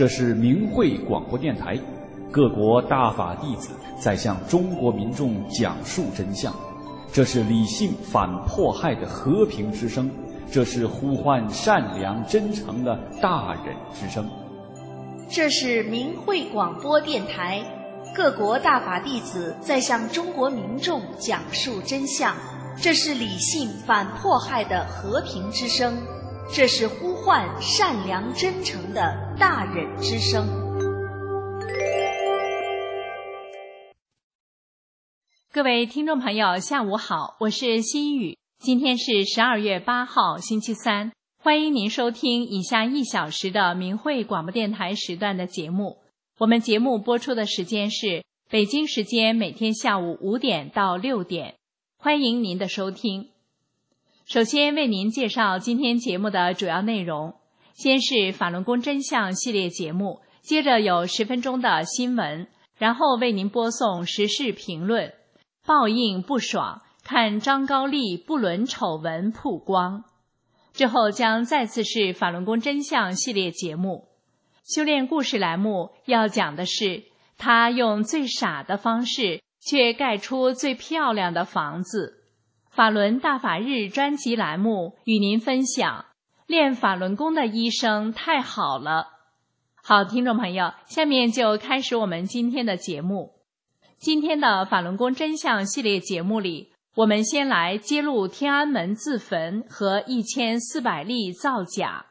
这是明慧广播电台，各国大法弟子在向中国民众讲述真相。这是理性反迫害的和平之声，这是呼唤善良真诚的大忍之声。 这是明慧广播电台，各国大法弟子在向中国民众讲述真相。这是理性反迫害的和平之声，这是呼唤善良真诚的大忍之声。 各位听众朋友，下午好，我是心雨。今天是12月8号，星期三。欢迎您收听以下1小时的明慧广播电台时段的节目。我们节目播出的时间是北京时间每天下午5点到6点。欢迎您的收听。首先为您介绍今天节目的主要内容，先是法轮功真相系列节目，接着有10分钟的新闻，然后为您播送时事评论。报应不爽，看张高丽不伦丑闻曝光。之后将再次是法轮功真相系列节目。修炼故事栏目要讲的是他用最傻的方式却盖出最漂亮的房子。法轮大法日专辑栏目与您分享练法轮功的医生太好了。好，听众朋友，下面就开始我们今天的节目。今天的法轮功真相系列节目里，我们先来揭露天安门自焚和1400例造假。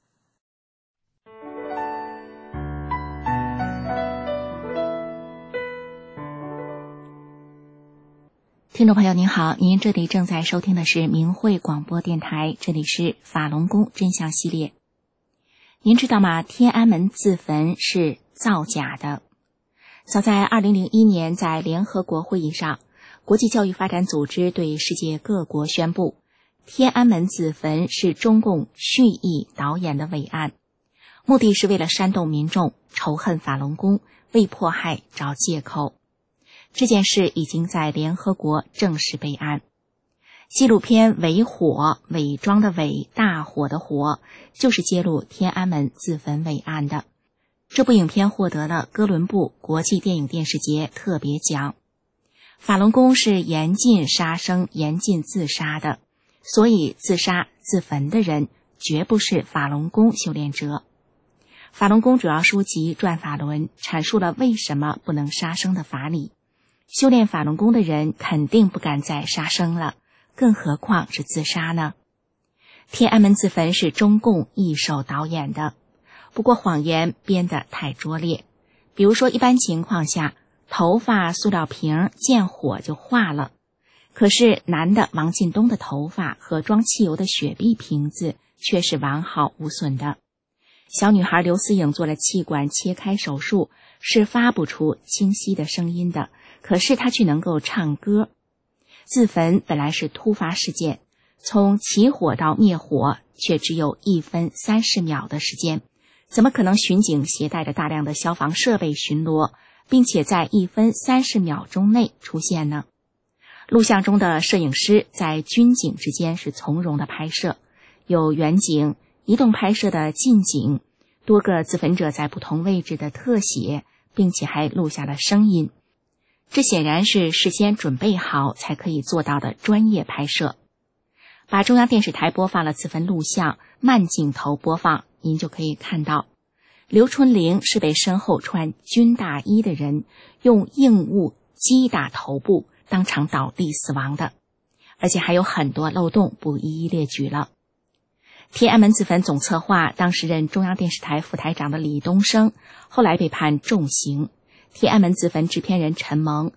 听众朋友您好，您这里正在收听的是明慧广播电台，这里是法轮功真相系列。您知道吗？天安门自焚是造假的。早在2001年，在联合国会议上，国际教育发展组织对世界各国宣布，天安门自焚是中共蓄意导演的伪案，目的是为了煽动民众仇恨法轮功，为迫害找借口。这件事已经在联合国正式备案。纪录片《伪火》，伪装的伪，大火的火，就是揭露天安门自焚伪案的。这部影片获得了哥伦布国际电影电视节特别奖。法轮功是严禁杀生、严禁自杀的，所以自杀自焚的人绝不是法轮功修炼者。法轮功主要书籍《转法轮》阐述了为什么不能杀生的法理。修炼法轮功的人肯定不敢再杀生了，更何况是自杀呢？天安门自焚是中共一手导演的，不过谎言编得太拙劣。比如说，一般情况下，头发塑料瓶见火就化了，可是男的王进东的头发和装汽油的雪碧瓶子却是完好无损的。小女孩刘思颖做了气管切开手术，是发不出清晰的声音的，可是她却能够唱歌。自焚本来是突发事件，从起火到灭火却只有1分30秒的时间，怎么可能巡警携带着大量的消防设备巡逻，并且在1分30秒钟内出现呢？录像中的摄影师在军警之间是从容的拍摄，有远景、移动拍摄的近景，多个自焚者在不同位置的特写，并且还录下了声音。这显然是事先准备好才可以做到的专业拍摄。把中央电视台播放了自焚录像慢镜头播放，您就可以看到刘春玲是被身后穿军大衣的人用硬物击打头部，当场倒地死亡的，而且还有很多漏洞，不一一列举了。天安门自焚总策划当时任中央电视台副台长的李东升后来被判重刑。天安门自焚制片人陈蒙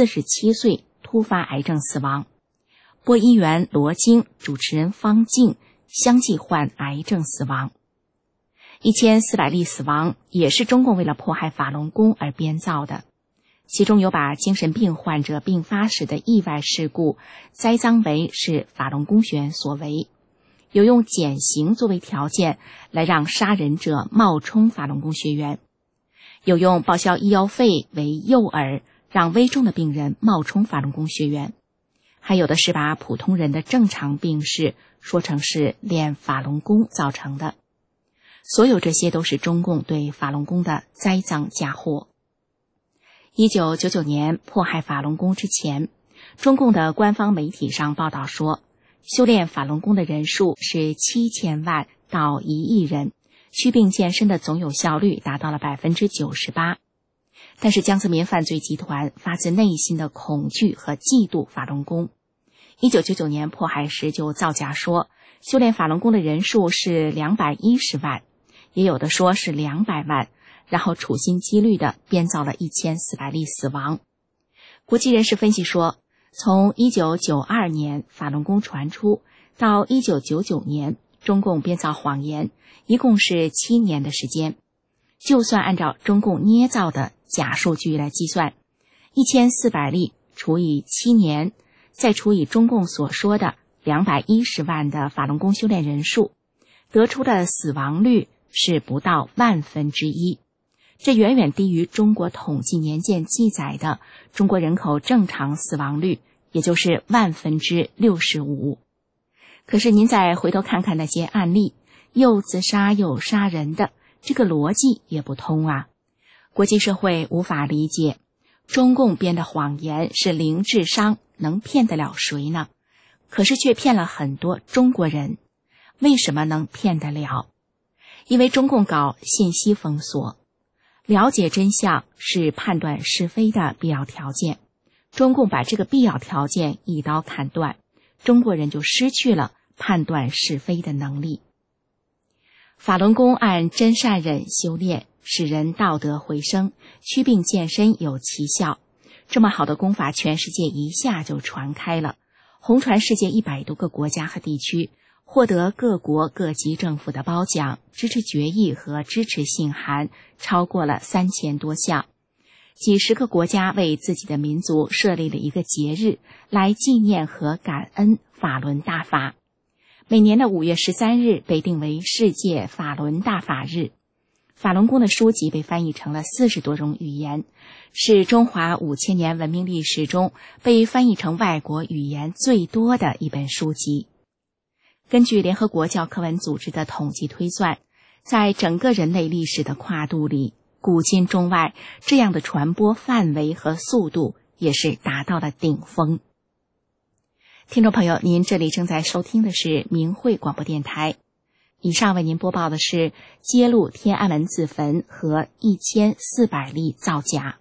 47岁突发癌症死亡，播音员罗京、主持人方静相继患癌症死亡。1400例死亡也是中共为了迫害法轮功而编造的，其中有把精神病患者病发时的意外事故栽赃为是法轮功学员所为，有用减刑作为条件来让杀人者冒充法轮功学员，有用报销医药费为诱饵，让危重的病人冒充法轮功学员，还有的是把普通人的正常病史说成是练法轮功造成的。 所有这些都是中共对法轮功的栽赃嫁祸。1999年迫害法轮功之前，中共的官方媒体上报道说，修炼法轮功的人数是7000万到1亿人，祛病健身的总有效率达到了 98%。但是江泽民犯罪集团发自内心的恐惧和嫉妒法轮功。1999年迫害时就造假说，修炼法轮功的人数是210万，也有的说是200万，然后处心积虑地编造了1400例死亡。国际人士分析说，从1992年法轮功传出到1999年，中共编造谎言，一共是7年的时间。就算按照中共捏造的假数据来计算，1400例除以7年，再除以中共所说的210万的法轮功修炼人数，得出的死亡率是不到1/1000，这远远低于中国统计年鉴记载的中国人口正常死亡率，也就是65%。可是您再回头看看那些案例，又自杀又杀人的，这个逻辑也不通啊。国际社会无法理解，中共编的谎言是零智商，能骗得了谁呢？可是却骗了很多中国人。为什么能骗得了？因为中共搞信息封锁，了解真相是判断是非的必要条件。中共把这个必要条件一刀砍断，中国人就失去了判断是非的能力。法轮功按真善忍修炼，使人道德回升，祛病健身有奇效。这么好的功法，全世界一下就传开了，红传世界100多个国家和地区，获得各国各级政府的褒奖、支持决议和支持信函超过了3000多项。几十个国家为自己的民族设立了一个节日，来纪念和感恩法轮大法。每年的5月13日被定为世界法轮大法日。法轮功的书籍被翻译成了40多种语言，是中华5000年文明历史中被翻译成外国语言最多的一本书籍。根据联合国教科文组织的统计推算，在整个人类历史的跨度里，古今中外这样的传播范围和速度也是达到了顶峰。听众朋友，您这里正在收听的是明慧广播电台。以上为您播报的是揭露天安门自焚和1400例造假。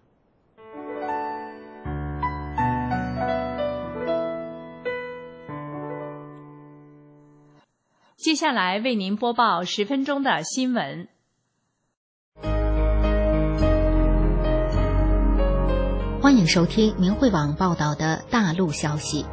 接下来为您播报10分钟的新闻。 欢迎收听明慧网报道的大陆消息。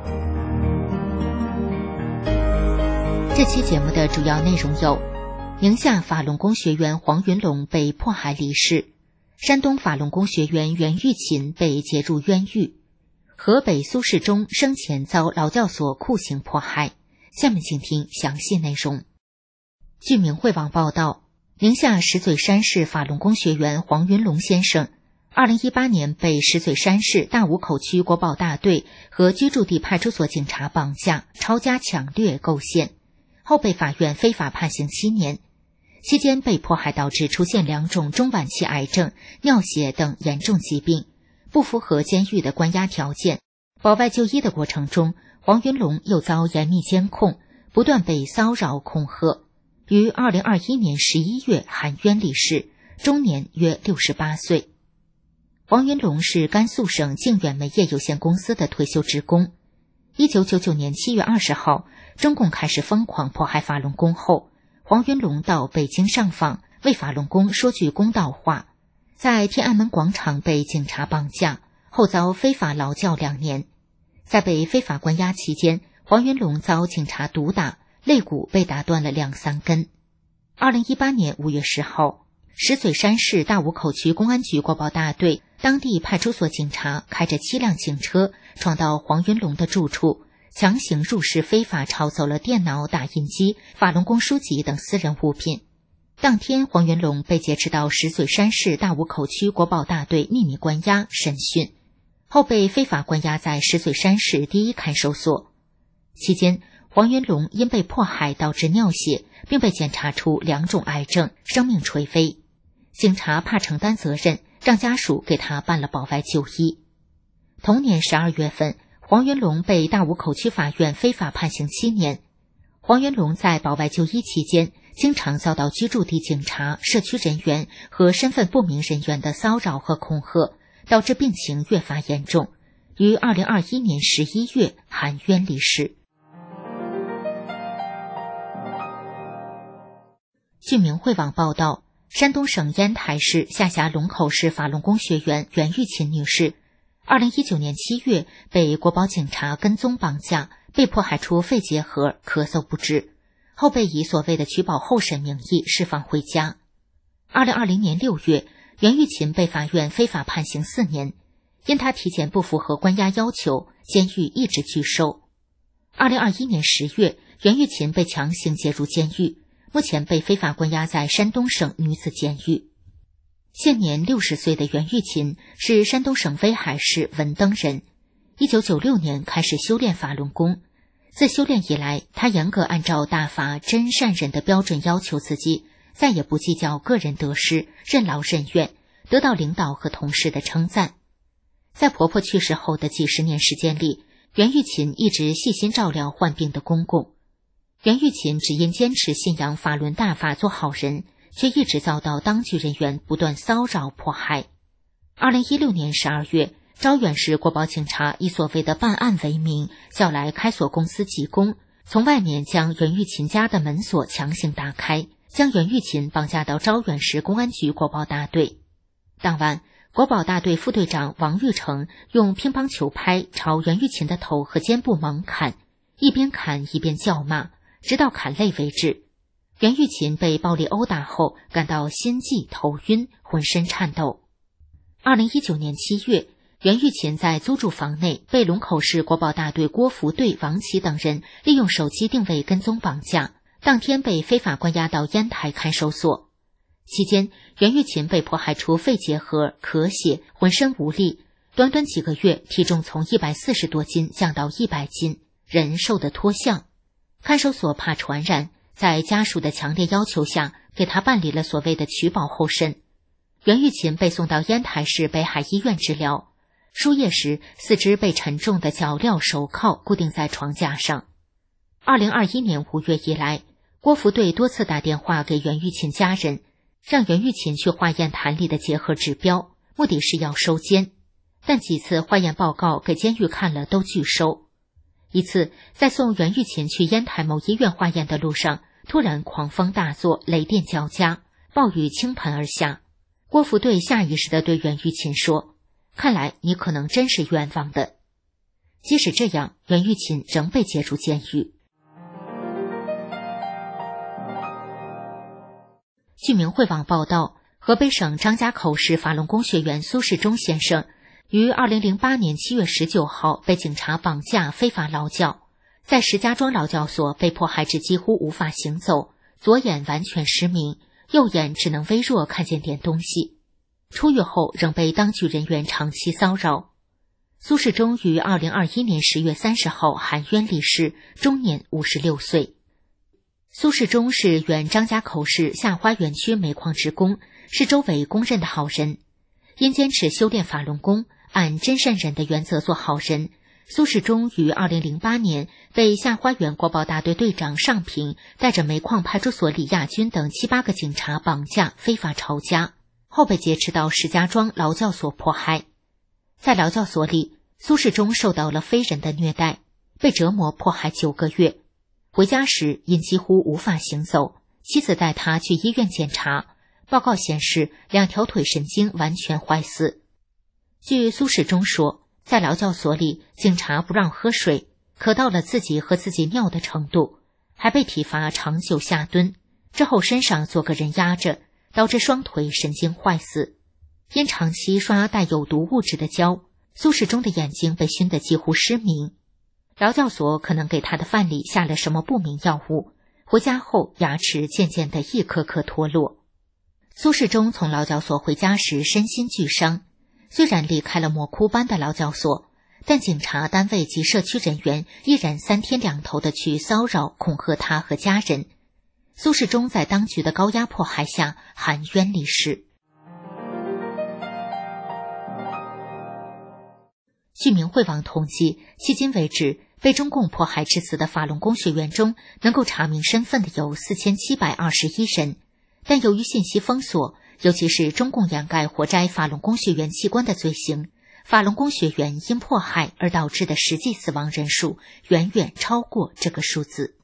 这期节目的主要内容有：宁夏法轮功学员黄云龙被迫害离世，山东法轮功学员袁玉琴被劫入冤狱，河北苏世忠生前遭劳教所酷刑迫害。下面请听详细内容。据明慧网报道，宁夏石嘴山市法轮功学员黄云龙先生2018年被石嘴山市大武口区国保大队和居住地派出所警察绑架、抄家抢掠、构陷，后被法院非法判刑7年，期间被迫害导致出现2种中晚期癌症、尿血等严重疾病，不符合监狱的关押条件。保外就医的过程中，黄云龙又遭严密监控，不断被骚扰恐吓，于2021年11月含冤离世，终年约68岁。黄云龙是甘肃省靖远煤业有限公司的退休职工。1999年7月20号，中共开始疯狂迫害法轮功后，黄云龙到北京上访，为法轮功说句公道话，在天安门广场被警察绑架，后遭非法劳教2年。在被非法关押期间，黄云龙遭警察毒打，肋骨被打断了2-3根。2018年5月10号，石嘴山市大武口区公安局国保大队当地派出所警察开着7辆警车闯到黄云龙的住处，强行入室非法抄走了电脑、打印机、法轮功书籍等私人物品。当天，黄云龙被劫持到石嘴山市大武口区国保大队秘密关押审讯，后被非法关押在石嘴山市第1看守所。期间， 黄云龙因被迫害导致尿血，并被检查出2种癌症，生命垂危。警察怕承担责任，让家属给他办了保外就医。同年12月份，黄云龙被大武口区法院非法判刑7年。黄云龙在保外就医期间，经常遭到居住地警察、社区人员和身份不明人员的骚扰和恐吓，导致病情越发严重，于2021年11月含冤离世。据明慧网报道，山东省烟台市下辖龙口市法轮功学员袁玉琴女士2019年7月被国保警察跟踪绑架，被迫害出肺结核，咳嗽不止，后被以所谓的取保候审名义释放回家。2020年6月，袁玉琴被法院非法判刑4年，因她体检不符合关押要求，监狱一直拒收。2021年10月，袁玉琴被强行接入监狱，目前被非法关押在山东省女子监狱。现年60岁的袁玉琴是山东省威海市文登人，1996年开始修炼法轮功。自修炼以来，他严格按照大法真善忍的标准要求自己，再也不计较个人得失，任劳任怨，得到领导和同事的称赞。在婆婆去世后的几十年时间里，袁玉琴一直细心照料患病的公公。袁玉琴只因坚持信仰法轮大法做好人，却一直遭到当局人员不断骚扰迫害。2016年12月，招远市国保警察以所谓的办案为名，叫来开锁公司技工，从外面将袁玉琴家的门锁强行打开，将袁玉琴绑架到招远市公安局国保大队。当晚，国保大队副队长王玉成用乒乓球拍朝袁玉琴的头和肩部猛砍，一边砍一边叫骂，直到砍累为止。袁玉琴被暴力殴打后，感到心悸、头晕，浑身颤抖。2019年7月，袁玉琴在租住房内被龙口市国保大队郭福队、王琦等人利用手机定位跟踪绑架，当天被非法关押到烟台看守所。期间，袁玉琴被迫害出肺结核、咳血，浑身无力，短短几个月，体重从140多斤降到100斤，人瘦得脱相。看守所怕传染，在家属的强烈要求下，给他办理了所谓的取保候审。袁玉琴被送到烟台市北海医院治疗，输液时四肢被沉重的脚镣手铐固定在床架上。2021年5月以来，郭福队多次打电话给袁玉琴家人，让袁玉琴去化验痰里的结核指标，目的是要收监，但几次化验报告给监狱看了都拒收。一次，在送袁玉琴去烟台某医院化验的路上，突然狂风大作，雷电交加，暴雨倾盆而下。郭福队下意识地对袁玉琴说：“看来你可能真是冤枉的。”即使这样，袁玉琴仍被接入监狱。据明慧网报道，河北省张家口市法轮功学员苏世忠先生于2008年7月19号被警察绑架非法劳教，在石家庄劳教所被迫害至几乎无法行走，左眼完全失明，右眼只能微弱看见点东西。出狱后仍被当局人员长期骚扰。苏世忠于2021年10月30号含冤离世，终年56岁。苏世忠是原张家口市下花园区煤矿职工，是周围公认的好人。因坚持修炼法轮功，按真善忍的原则做好人，苏世忠于2008年被下花园国保大队队长尚平带着煤矿派出所李亚军等7、8个警察绑架，非法抄家，后被劫持到石家庄劳教所迫害。在劳教所里，苏世忠受到了非人的虐待，被折磨迫害9个月。回家时因几乎无法行走，妻子带他去医院检查，报告显示2条腿神经完全坏死。据苏世忠说，在劳教所里，警察不让喝水，渴到了自己和自己尿的程度，还被体罚长久下蹲，之后身上做个人压着，导致双腿神经坏死。因长期刷带有毒物质的胶，苏世忠的眼睛被熏得几乎失明。劳教所可能给他的饭里下了什么不明药物，回家后牙齿渐渐地一颗颗脱落。苏世忠从劳教所回家时身心俱伤，虽然离开了魔窟般的劳教所， 但警察单位及社区人员依然3天2头的去骚扰恐吓他和家人。苏世忠在当局的高压迫害下含冤离世。据明慧网统计，迄今为止被中共迫害致死的法轮功学员中，能够查明身份的有4721人，但由于信息封锁，尤其是中共掩盖活摘法轮功学员器官的罪行，法轮功学员因迫害而导致的实际死亡人数远远超过这个数字。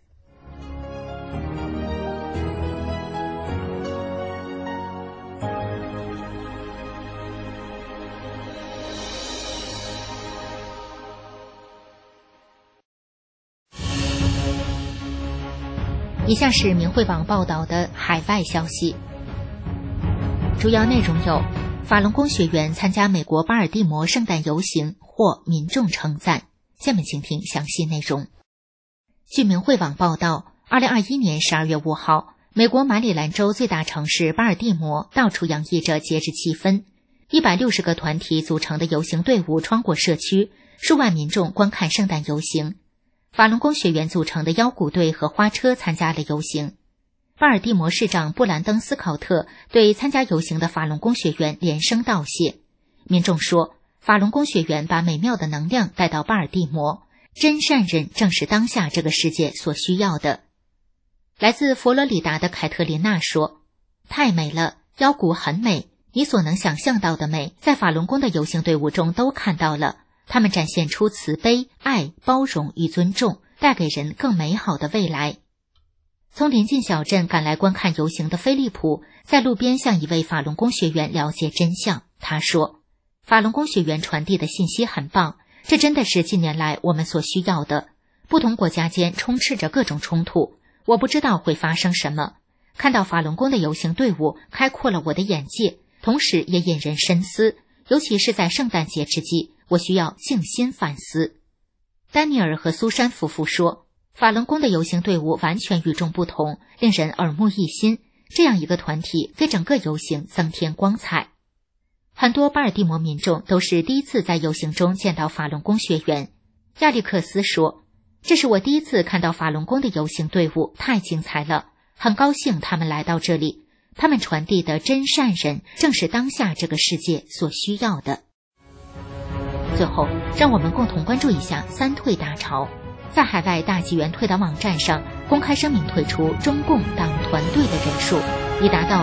以下是明慧网报道的海外消息，主要内容有：法轮功学员参加美国巴尔的摩圣诞游行获民众称赞。下面请听详细内容。据明慧网报道，2021年12月5号，美国马里兰州最大城市巴尔的摩到处洋溢着节日气氛，160个团体组成的游行队伍穿过社区，数万民众观看圣诞游行。法轮功学员组成的腰鼓队和花车参加了游行。巴尔的摩市长布兰登斯考特对参加游行的法轮功学员连声道谢。民众说，法轮功学员把美妙的能量带到巴尔的摩，真善人正是当下这个世界所需要的。来自佛罗里达的凯特琳娜说，太美了，腰鼓很美，你所能想象到的美，在法轮功的游行队伍中都看到了。他们展现出慈悲、爱、包容与尊重，带给人更美好的未来。从临近小镇赶来观看游行的菲利普，在路边向一位法轮功学员了解真相。他说，法轮功学员传递的信息很棒，这真的是近年来我们所需要的。不同国家间充斥着各种冲突，我不知道会发生什么。看到法轮功的游行队伍，开阔了我的眼界，同时也引人深思，尤其是在圣诞节之际，我需要静心反思。丹尼尔和苏珊夫妇说，法轮功的游行队伍完全与众不同，令人耳目一新，这样一个团体给整个游行增添光彩。很多巴尔的摩民众都是第一次在游行中见到法轮功学员。亚历克斯说，这是我第一次看到法轮功的游行队伍，太精彩了，很高兴他们来到这里，他们传递的真善人正是当下这个世界所需要的。最后，让我们共同关注一下三退大潮。在海外大纪元退党网站上公开声明退出中共党团队的人数已达到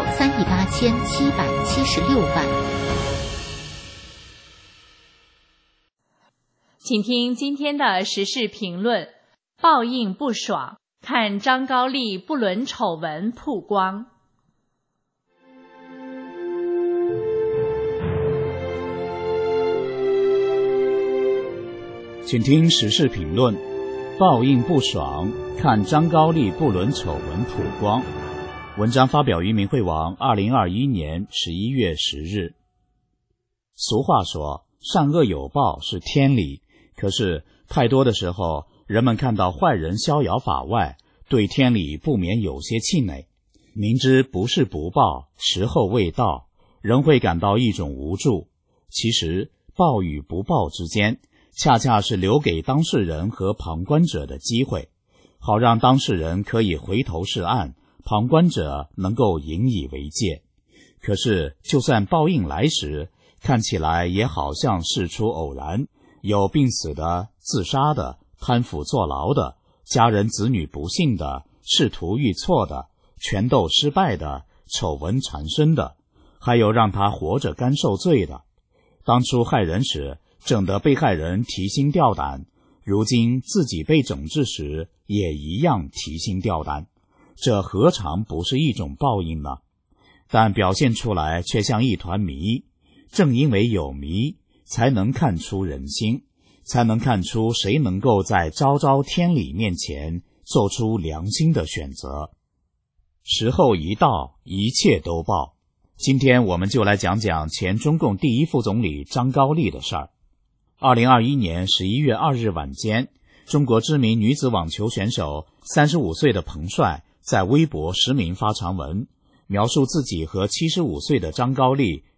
38776万。 请听今天的时事评论：报应不爽，看张高丽不伦丑闻曝光。 请听时事评论：报应不爽，看张高丽不伦丑闻曝光。文章发表于明慧网2021年11月10日。俗话说，善恶有报是天理，可是太多的时候，人们看到坏人逍遥法外，对天理不免有些气馁。明知不是不报，时候未到，仍会感到一种无助。其实报与不报之间，恰恰是留给当事人和旁观者的机会，好让当事人可以回头是岸，旁观者能够引以为戒。可是就算报应来时，看起来也好像事出偶然，有病死的、自杀的、贪腐坐牢的、家人子女不幸的、仕途遇挫的、权斗失败的、丑闻缠身的，还有让他活着干受罪的。当初害人时整得被害人提心吊胆，如今自己被整治时也一样提心吊胆，这何尝不是一种报应呢？但表现出来却像一团谜，正因为有谜，才能看出人心，才能看出谁能够在昭昭天理面前做出良心的选择。时候一到，一切都报。今天我们就来讲讲前中共第一副总理张高丽的事儿。2021年11月2日晚间，中国知名女子网球选手35岁的彭帅在微博实名发长文，描述自己和75岁的张高丽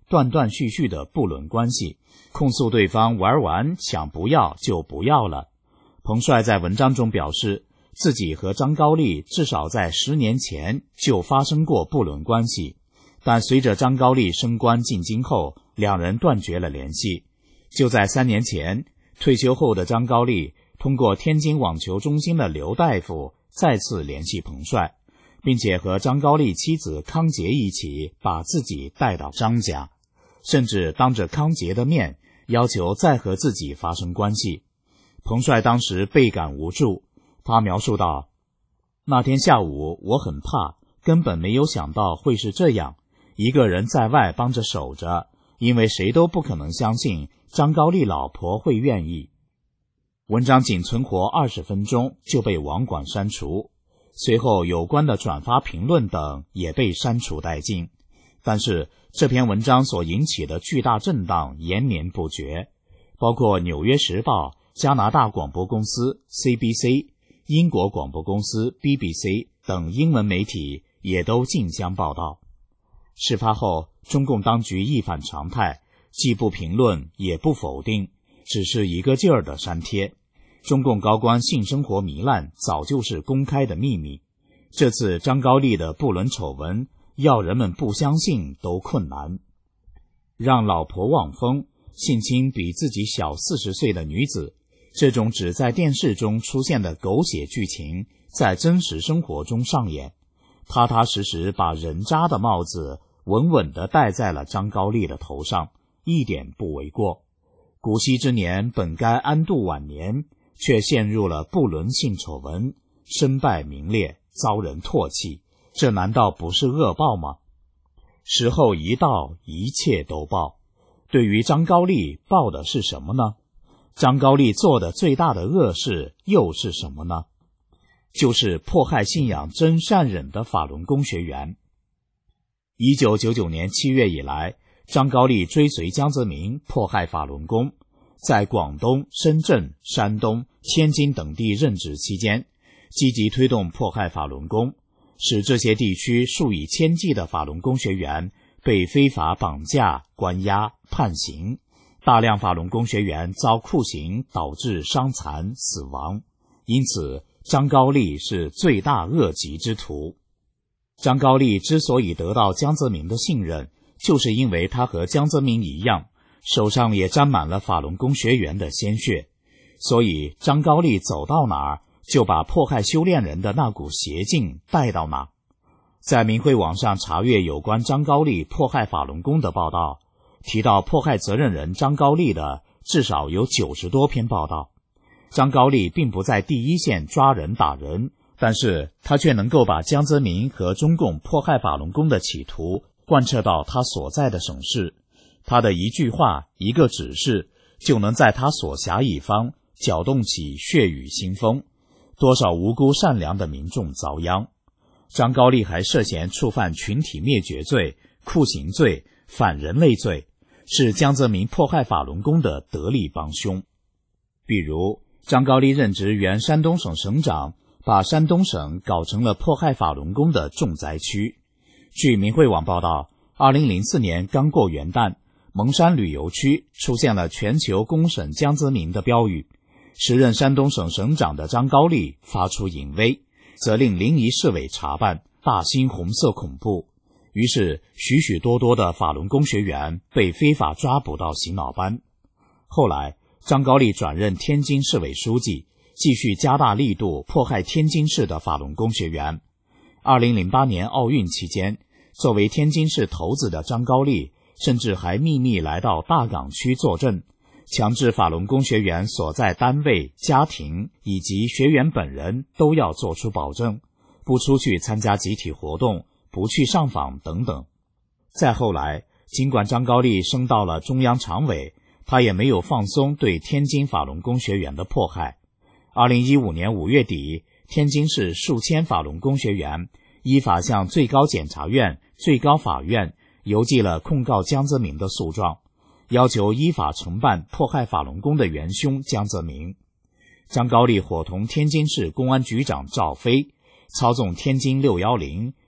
断断续续的不伦关系，控诉对方玩完想不要就不要了。彭帅在文章中表示，自己和张高丽至少在10年前就发生过不伦关系，但随着张高丽升官进京后，两人断绝了联系。就在3年前，退休后的张高丽通过天津网球中心的刘大夫再次联系彭帅，并且和张高丽妻子康杰一起把自己带到张家，甚至当着康杰的面要求再和自己发生关系。彭帅当时倍感无助，他描述道，那天下午我很怕，根本没有想到会是这样，一个人在外帮着守着，因为谁都不可能相信张高丽老婆会愿意。文章仅存活20分钟就被网管删除，随后有关的转发评论等也被删除殆尽。但是这篇文章所引起的巨大震荡延绵不绝，包括《纽约时报》、加拿大广播公司 CBC、英国广播公司 BBC 等英文媒体也都竞相报道。事发后，中共当局一反常态，既不评论也不否定，只是一个劲儿的删帖。中共高官性生活糜烂早就是公开的秘密，这次张高丽的不伦丑闻要人们不相信都困难。让老婆望风，性侵比自己小40岁的女子，这种只在电视中出现的狗血剧情在真实生活中上演，踏踏实实把人渣的帽子稳稳地戴在了张高丽的头上，一点不为过。古稀之年本该安度晚年，却陷入了不伦性丑闻，身败名裂，遭人唾弃，这难道不是恶报吗？时候一到，一切都报。对于张高丽，报的是什么呢？张高丽做的最大的恶事又是什么呢？就是迫害信仰真善忍的法轮功学员。1999年7月以来，张高丽追随江泽民迫害法轮功，在广东、深圳、山东、天津等地任职期间，积极推动迫害法轮功，使这些地区数以千计的法轮功学员被非法绑架、关押、判刑，大量法轮功学员遭酷刑导致伤残死亡。因此，张高丽是罪大恶极之徒。张高丽之所以得到江泽民的信任，就是因为他和江泽民一样，手上也沾满了法轮功学员的鲜血，所以张高丽走到哪儿，就把迫害修炼人的那股邪劲带到哪。在明慧网上查阅有关张高丽迫害法轮功的报道，提到迫害责任人张高丽的至少有90多篇报道。张高丽并不在第一线抓人打人，但是他却能够把江泽民和中共迫害法轮功的企图贯彻到他所在的省市，他的一句话、一个指示，就能在他所辖一方搅动起血雨腥风，多少无辜善良的民众遭殃。张高丽还涉嫌触犯群体灭绝罪、酷刑罪、反人类罪，是江泽民迫害法轮功的得力帮凶。比如，张高丽任职原山东省省长，把山东省搞成了迫害法轮功的重灾区。据明慧网报道，2004年刚过元旦，蒙山旅游区出现了全球公审江泽民的标语。时任山东省省长的张高丽发出淫威，责令临沂市委查办，大兴红色恐怖。于是许许多多的法轮功学员被非法抓捕到洗脑班。后来张高丽转任天津市委书记，继续加大力度迫害天津市的法轮功学员。2008年奥运期间，作为天津市头子的张高丽甚至还秘密来到大港区坐镇，强制法轮功学员所在单位、家庭以及学员本人都要做出保证，不出去参加集体活动，不去上访等等。再后来，尽管张高丽升到了中央常委，他也没有放松对天津法轮功学员的迫害。2015年5月底，天津市数千法轮功学员依法向最高检察院、最高法院邮寄了控告江泽民的诉状，要求依法惩办迫害法轮功的元凶江泽民。张高丽伙同天津市公安局长赵飞，操纵天津610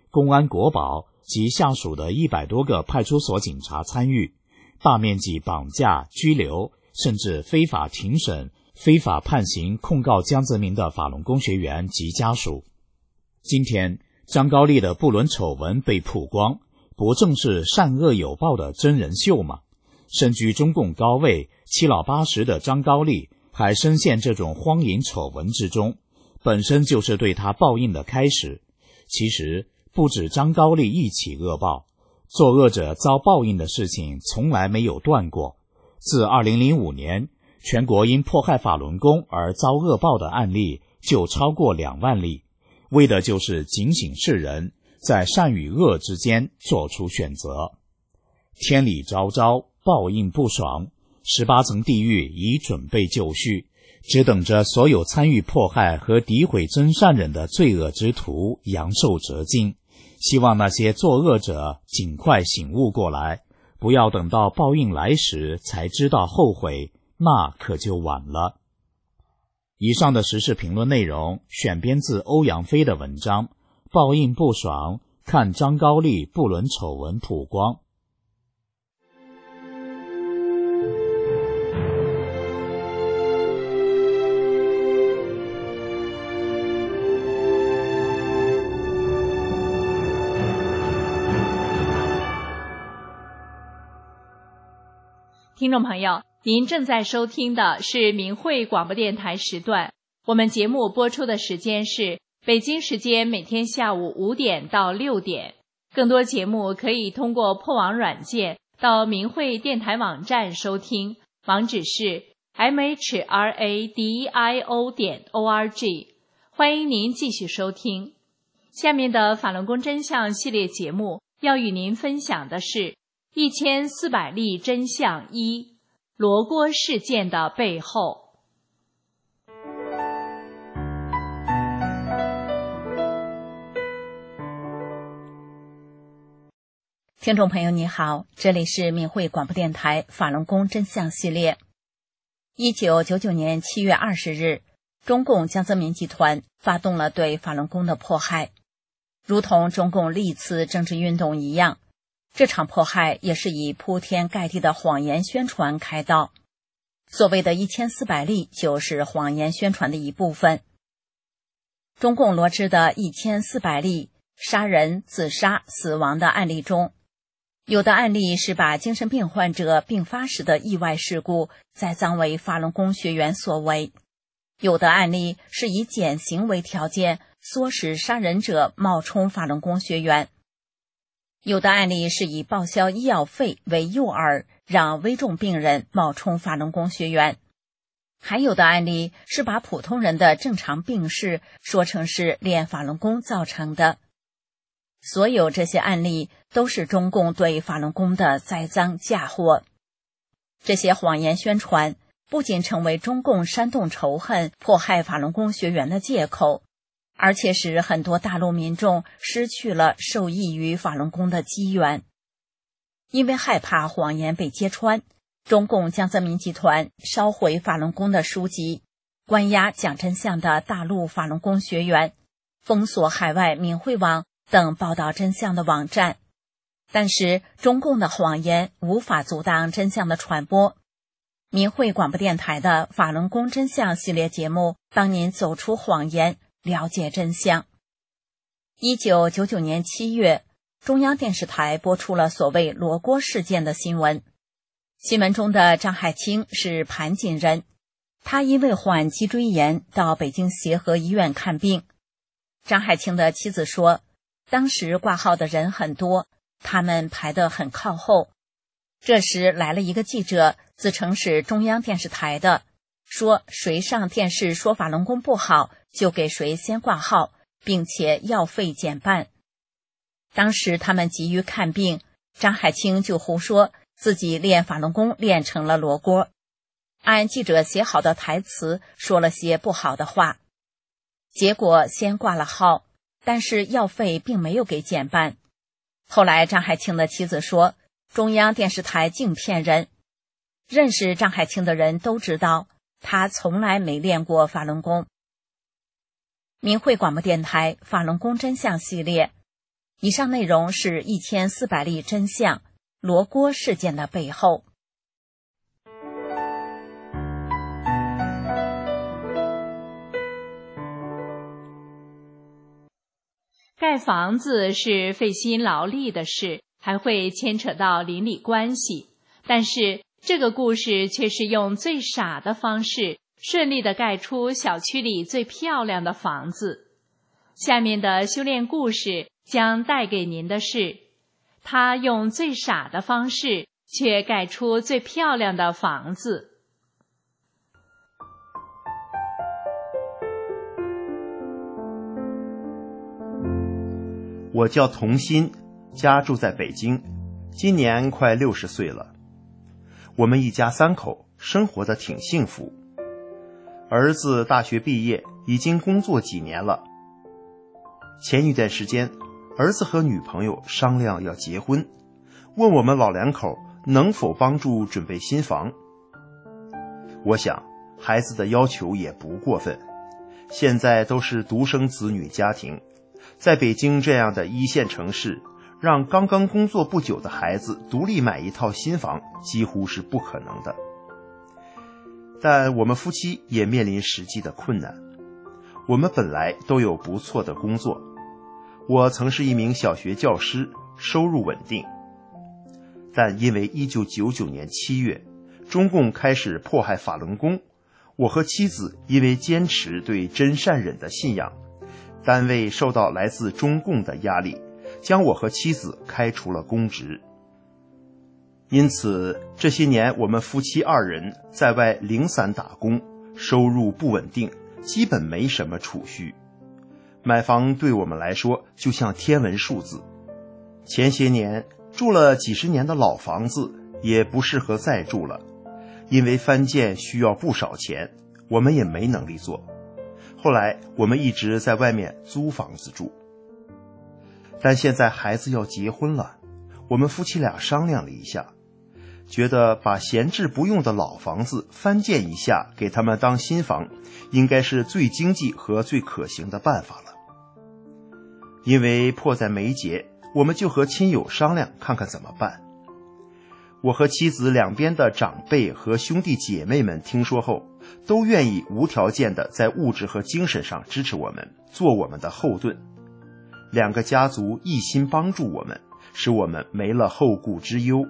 公安国保及下属的100多个派出所警察参与，大面积绑架、拘留，甚至非法庭审、非法判刑控告江泽民的法轮功学员及家属。今天张高丽的不伦丑闻被曝光，不正是善恶有报的真人秀吗？身居中共高位七老八十的张高丽还深陷这种荒淫丑闻之中，本身就是对他报应的开始。其实不止张高丽一起恶报，作恶者遭报应的事情从来没有断过。自2005年全国因迫害法轮功而遭恶报的案例就超过2万例，为的就是警醒世人在善与恶之间做出选择。天理昭昭，报应不爽，18层地狱已准备就绪，只等着所有参与迫害和诋毁真善人的罪恶之徒阳寿折尽。希望那些作恶者尽快醒悟过来，不要等到报应来时才知道后悔，那可就晚了。以上的时事评论内容选编自欧阳飞的文章《报应不爽，看张高丽不伦丑闻曝光》。 听众朋友，您正在收听的是明慧广播电台时段，我们节目播出的时间是北京时间每天下午5点到6点。更多节目可以通过破网软件到明慧电台网站收听，网址是 mhradio.org。欢迎您继续收听。下面的法轮功真相系列节目要与您分享的是1400例真相1：罗锅事件的背后。 听众朋友你好，这里是明慧广播电台法轮功真相系列。1999年7月20日，中共江泽民集团发动了对法轮功的迫害，如同中共历次政治运动一样，这场迫害也是以铺天盖地的谎言宣传开道。所谓的1400例就是谎言宣传的一部分。中共罗织的1400例杀人、自杀、死亡的案例中，有的案例是把精神病患者病发时的意外事故栽赃为法轮功学员所为，有的案例是以减刑为条件唆使杀人者冒充法轮功学员，有的案例是以报销医药费为诱饵，让危重病人冒充法轮功学员，还有的案例是把普通人的正常病逝说成是练法轮功造成的。所有这些案例都是中共对法轮功的栽赃嫁祸。这些谎言宣传不仅成为中共煽动仇恨、迫害法轮功学员的借口，而且使很多大陆民众失去了受益于法轮功的机缘。因为害怕谎言被揭穿，中共江泽民集团烧毁法轮功的书籍，关押讲真相的大陆法轮功学员，封锁海外明慧网等报道真相的网站。但是中共的谎言无法阻挡真相的传播。明慧广播电台的法轮功真相系列节目帮您走出谎言，了解真相。1999年7月，中央电视台播出了所谓罗锅事件的新闻。新闻中的张海清是盘锦人，他因为患脊椎炎到北京协和医院看病。张海清的妻子说，当时挂号的人很多，他们排得很靠后。这时来了一个记者，自称是中央电视台的，说谁上电视说法轮功不好，就给谁先挂号，并且药费减半。当时他们急于看病，张海清就胡说自己练法轮功练成了罗锅，按记者写好的台词说了些不好的话。结果先挂了号，但是药费并没有给减半。后来张海清的妻子说，中央电视台净骗人。认识张海清的人都知道，他从来没练过法轮功。明慧广播电台法轮功真相系列以上内容是1400例真相罗锅事件的背后。 盖房子是费心劳力的事，还会牵扯到邻里关系，但是这个故事却是用最傻的方式顺利地盖出小区里最漂亮的房子。下面的修炼故事将带给您的是，他用最傻的方式却盖出最漂亮的房子。 我叫童心，家住在北京，今年快60岁了。我们一家3口生活得挺幸福。儿子大学毕业，已经工作几年了。前一段时间，儿子和女朋友商量要结婚，问我们老两口能否帮助准备新房。我想孩子的要求也不过分，现在都是独生子女家庭，在北京这样的一线城市，让刚刚工作不久的孩子独立买一套新房几乎是不可能的。但我们夫妻也面临实际的困难。我们本来都有不错的工作，我曾是一名小学教师，收入稳定。但因为1999年7月，中共开始迫害法轮功，我和妻子因为坚持对真善忍的信仰，单位受到来自中共的压力，将我和妻子开除了公职。因此这些年我们夫妻2人在外零散打工，收入不稳定，基本没什么储蓄。买房对我们来说就像天文数字。前些年住了几十年的老房子也不适合再住了，因为翻建需要不少钱，我们也没能力做。后来我们一直在外面租房子住。但现在孩子要结婚了，我们夫妻俩商量了一下，觉得把闲置不用的老房子翻建一下给他们当新房，应该是最经济和最可行的办法了。因为迫在眉睫，我们就和亲友商量看看怎么办。我和妻子两边的长辈和兄弟姐妹们听说后，都愿意无条件的在物质和精神上支持我们，做我们的后盾。2个家族一心帮助我们，使我们没了后顾之忧。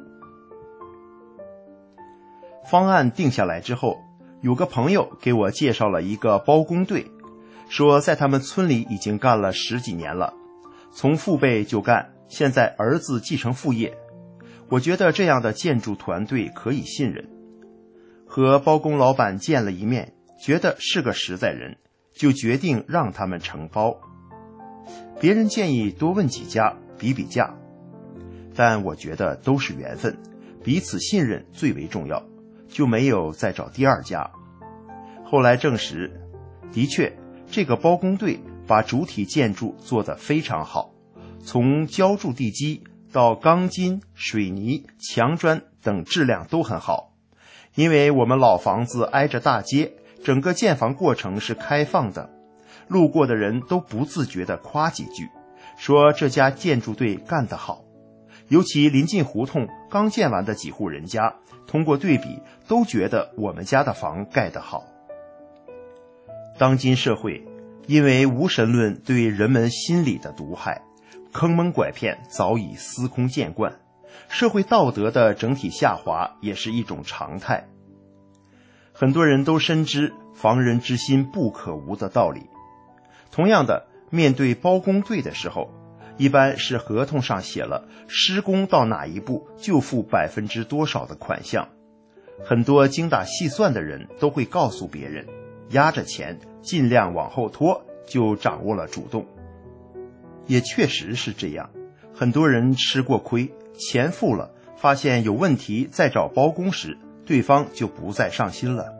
方案定下来之后，有个朋友给我介绍了一个包工队，说在他们村里已经干了10几年了，从父辈就干，现在儿子继承父业。我觉得这样的建筑团队可以信任。和包工老板见了一面，觉得是个实在人，就决定让他们承包。别人建议多问几家比比价，但我觉得都是缘分，彼此信任最为重要，就没有再找第2家。后来证实，的确这个包工队把主体建筑做得非常好，从浇筑地基到钢筋、水泥、墙砖等质量都很好。因为我们老房子挨着大街，整个建房过程是开放的，路过的人都不自觉地夸几句，说这家建筑队干得好。尤其临近胡同刚建完的几户人家，通过对比都觉得我们家的房盖得好。当今社会因为无神论对人们心理的毒害，坑蒙拐骗早已司空见惯，社会道德的整体下滑也是一种常态。很多人都深知防人之心不可无的道理。同样的，面对包工队的时候，一般是合同上写了施工到哪一步就付多少的款项。很多精打细算的人都会告诉别人，压着钱尽量往后拖，就掌握了主动。也确实是这样，很多人吃过亏，钱付了，发现有问题再找包工时，对方就不再上心了。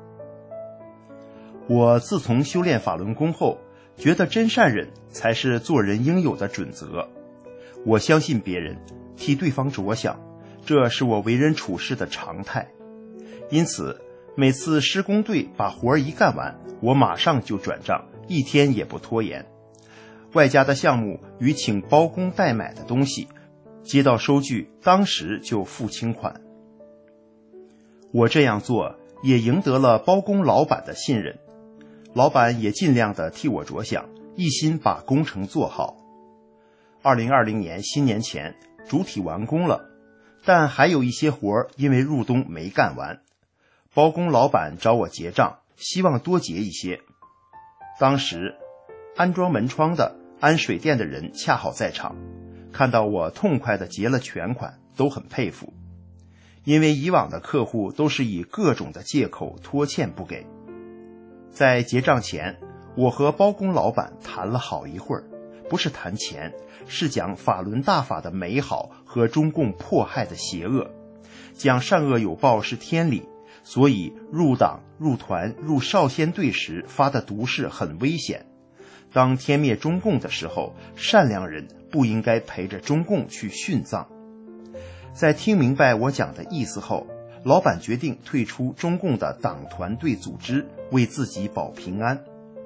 我自从修炼法轮功后，觉得真善忍才是做人应有的准则。我相信别人，替对方着想，这是我为人处事的常态。因此每次施工队把活儿一干完，我马上就转账，一天也不拖延。 外加的项目与请包工代买的东西，接到收据当时就付清款。我这样做也赢得了包工老板的信任，老板也尽量的替我着想，一心把工程做好。2020年新年前主体完工了，但还有一些活因为入冬没干完，包工老板找我结账，希望多结一些。当时安装门窗的、安水电的人恰好在场，看到我痛快地结了全款，都很佩服。因为以往的客户都是以各种的借口拖欠不给。在结账前，我和包工老板谈了好一会儿，不是谈钱，是讲法轮大法的美好和中共迫害的邪恶，讲善恶有报是天理，所以入党、入团、入少先队时发的毒誓很危险。当天灭中共的时候，善良人不应该陪着中共去殉葬。在听明白我讲的意思后，老板决定退出中共的党团队组织，为自己保平安。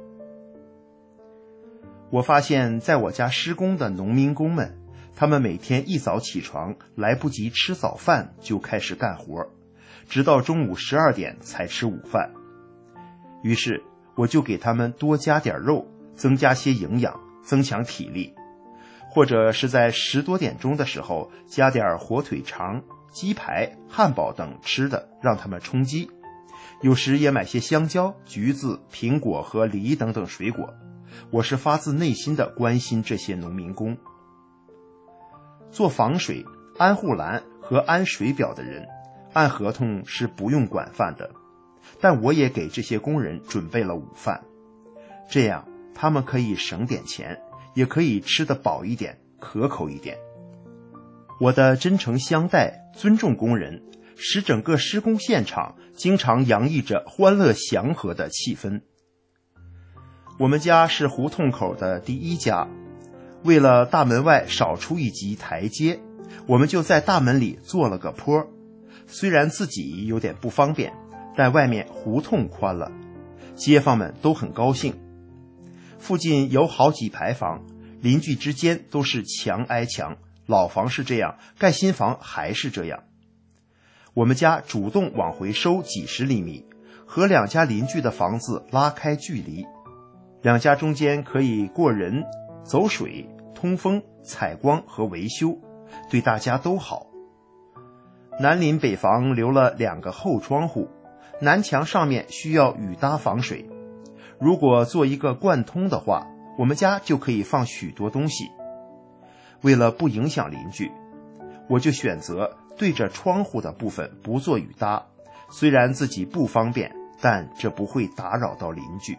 我发现在我家施工的农民工们，他们每天一早起床，来不及吃早饭就开始干活，直到中午12点才吃午饭。于是我就给他们多加点肉，增加些营养，增强体力。或者是在10多点钟的时候加点火腿肠、鸡排、汉堡等吃的，让他们充饥。有时也买些香蕉、橘子、苹果和梨等等水果。我是发自内心的关心这些农民工。做防水、安护栏和安水表的人，按合同是不用管饭的，但我也给这些工人准备了午饭，这样他们可以省点钱，也可以吃得饱一点，可口一点。我的真诚相待、尊重工人，使整个施工现场经常洋溢着欢乐祥和的气氛。我们家是胡同口的第一家，为了大门外少出一级台阶，我们就在大门里做了个坡。虽然自己有点不方便，但外面胡同宽了，街坊们都很高兴。附近有好几排房，邻居之间都是墙挨墙，老房是这样，盖新房还是这样。我们家主动往回收几十厘米，和两家邻居的房子拉开距离，两家中间可以过人、走水、通风、采光和维修，对大家都好。南邻北房留了2个后窗户，南墙上面需要雨搭防水，如果做一个贯通的话，我们家就可以放许多东西。为了不影响邻居，我就选择对着窗户的部分不做雨搭，虽然自己不方便，但这不会打扰到邻居。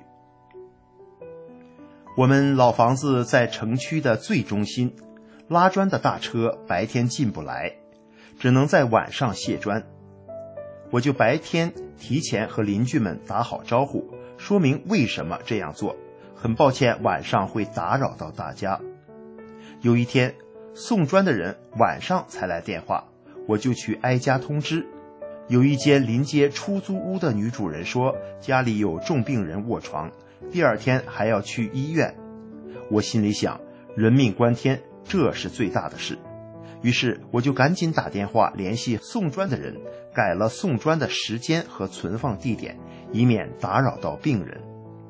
我们老房子在城区的最中心，拉砖的大车白天进不来，只能在晚上卸砖。我就白天提前和邻居们打好招呼，说明为什么这样做，很抱歉晚上会打扰到大家。有一天送砖的人晚上才来电话，我就去挨家通知。有一间临街出租屋的女主人说家里有重病人卧床，第2天还要去医院。我心里想，人命关天，这是最大的事。于是我就赶紧打电话联系送砖的人，改了送砖的时间和存放地点，以免打扰到病人。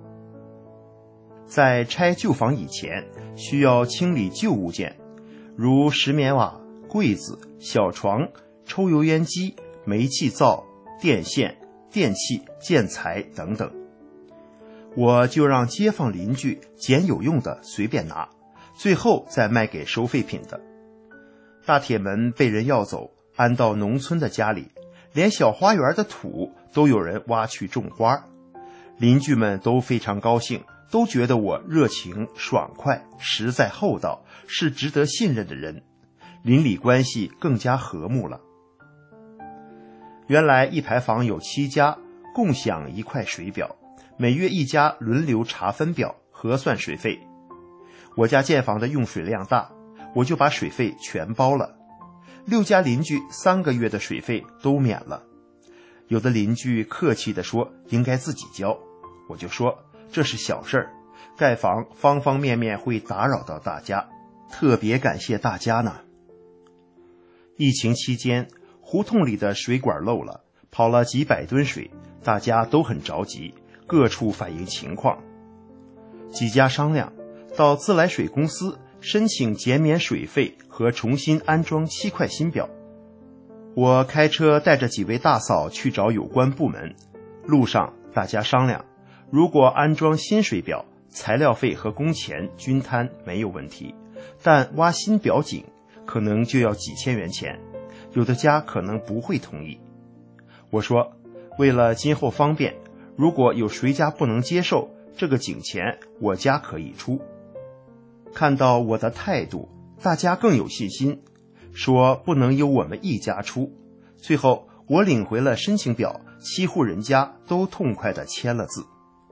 在拆旧房以前，需要清理旧物件，如石棉瓦、柜子、小床、抽油烟机、煤气灶、电线、电器、建材等等。我就让街坊邻居捡有用的随便拿，最后再卖给收废品的。大铁门被人要走，安到农村的家里，连小花园的土都有人挖去种花。邻居们都非常高兴，都觉得我热情爽快，实在厚道，是值得信任的人，邻里关系更加和睦了。原来一排房有7家，共享一块水表，每月一家轮流查分表，核算水费。我家建房的用水量大，我就把水费全包了。6家邻居3个月的水费都免了。有的邻居客气地说应该自己交，我就说这是小事儿， 盖房方方面面会打扰到大家，特别感谢大家呢。疫情期间，胡同里的水管漏了，跑了几百吨水，大家都很着急，各处反映情况。几家商量，到自来水公司申请减免水费和重新安装7块新表。我开车带着几位大嫂去找有关部门，路上大家商量，如果安装新水表，材料费和工钱均摊没有问题，但挖新表井可能就要几千元钱，有的家可能不会同意。我说，为了今后方便，如果有谁家不能接受，这个井钱我家可以出。看到我的态度，大家更有信心，说不能由我们一家出。最后我领回了申请表，7户人家都痛快地签了字。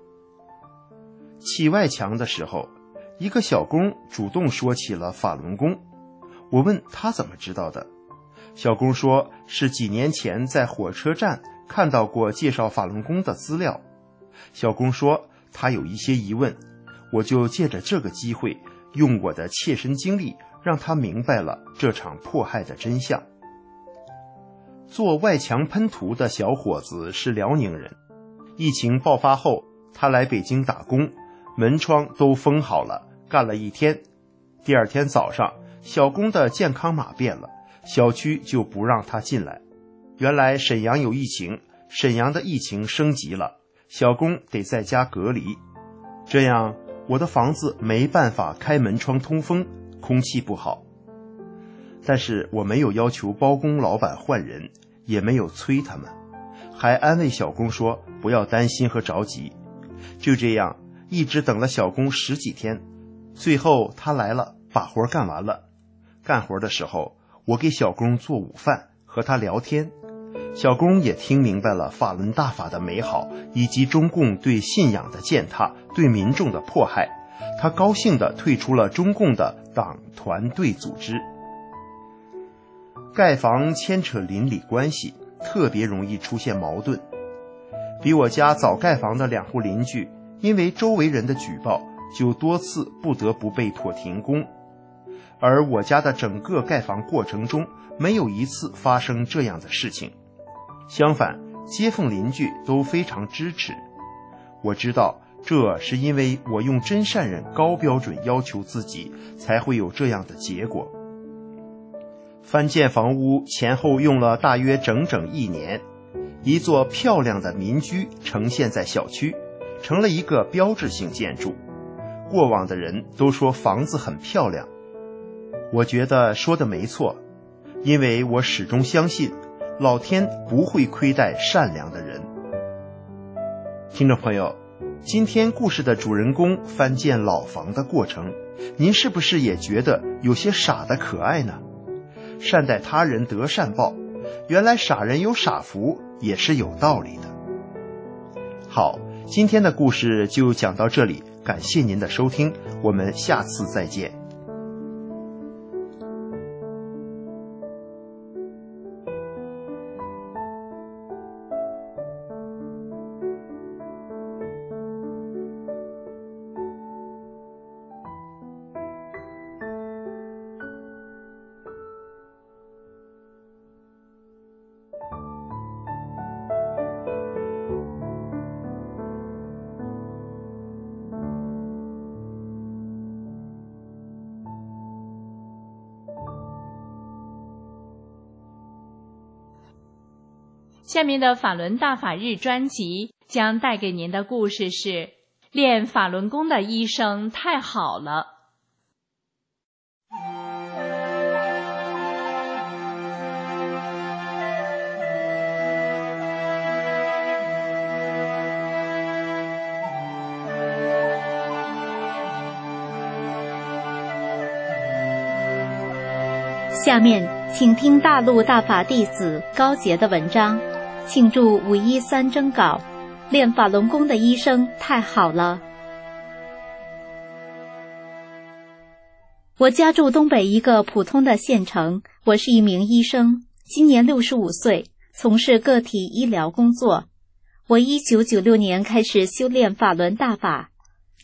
砌外墙的时候，一个小工主动说起了法轮功。我问他怎么知道的，小工说是几年前在火车站看到过介绍法轮功的资料。小工说他有一些疑问，我就借着这个机会，用我的切身经历让他明白了这场迫害的真相。做外墙喷涂的小伙子是辽宁人，疫情爆发后他来北京打工，门窗都封好了，干了一天。第二天早上，小工的健康码变了，小区就不让他进来。原来沈阳有疫情，沈阳的疫情升级了，小工得在家隔离。这样我的房子没办法开门窗通风，空气不好。但是我没有要求包工老板换人，也没有催他们，还安慰小工说不要担心和着急。就这样一直等了小工10几天，最后他来了，把活干完了。干活的时候，我给小工做午饭，和他聊天。小工也听明白了法轮大法的美好，以及中共对信仰的践踏，对民众的迫害。他高兴地退出了中共的党团队组织。盖房牵扯邻里关系，特别容易出现矛盾。比我家早盖房的2户邻居，因为周围人的举报，就多次不得不被迫停工。而我家的整个盖房过程中，没有一次发生这样的事情。相反，街坊邻居都非常支持。我知道这是因为我用真善忍高标准要求自己，才会有这样的结果。翻建房屋前后用了大约整整1年，一座漂亮的民居呈现在小区，成了一个标志性建筑。过往的人都说房子很漂亮，我觉得说的没错，因为我始终相信老天不会亏待善良的人。听众朋友，今天故事的主人公翻建老房的过程，您是不是也觉得有些傻的可爱呢？善待他人得善报，原来傻人有傻福也是有道理的。好，今天的故事就讲到这里，感谢您的收听，我们下次再见。 下面的法轮大法日专辑将带给您的故事是练法轮功的医生太好了。 下面请听大陆大法弟子高杰的文章，庆祝513征稿，练法轮功的医生太好了。我家住东北一个普通的县城，我是一名医生，今年65岁，从事个体医疗工作。我1996年开始修炼法轮大法，